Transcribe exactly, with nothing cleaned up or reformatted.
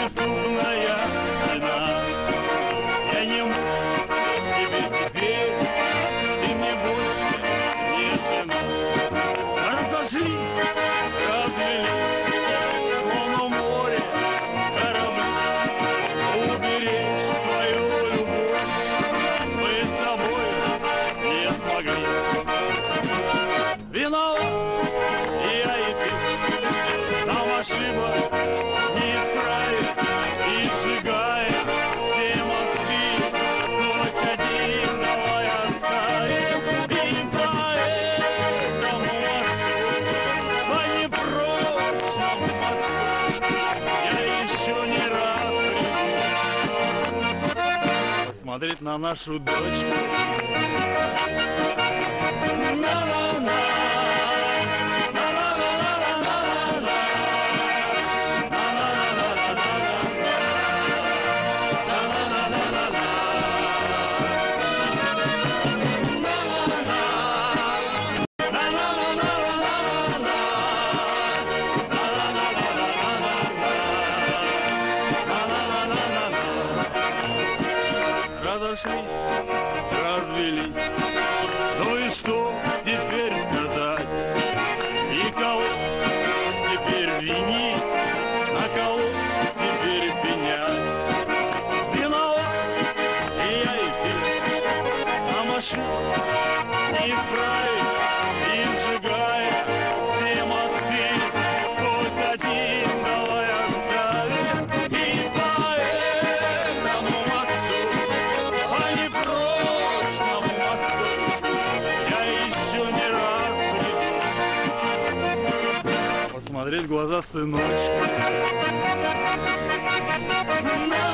неприступная стена. Я не муж тебе теперь, ты мне больше не жена. Разошлись, развелись, словно море корабли. Уберечь свою любовь мы с тобой не смогли. Виноват я и ты, нам ошибок не исправить. И сжигая все мосты, хоть один давай оставим. И по этому мосту, по непрочному мосту, я еще не раз приду посмотреть на нашу дочку. На-на-на. Разошлись, развелись, ну и что теперь сказать? И кого теперь винить, на кого теперь пенять? Виноват и я, и ты, нам ошибок не исправить. И сжигая все мосты, хоть один давай оставим. И по этому мосту, по непрочному мосту, я еще не раз приду посмотреть в глаза сыночка.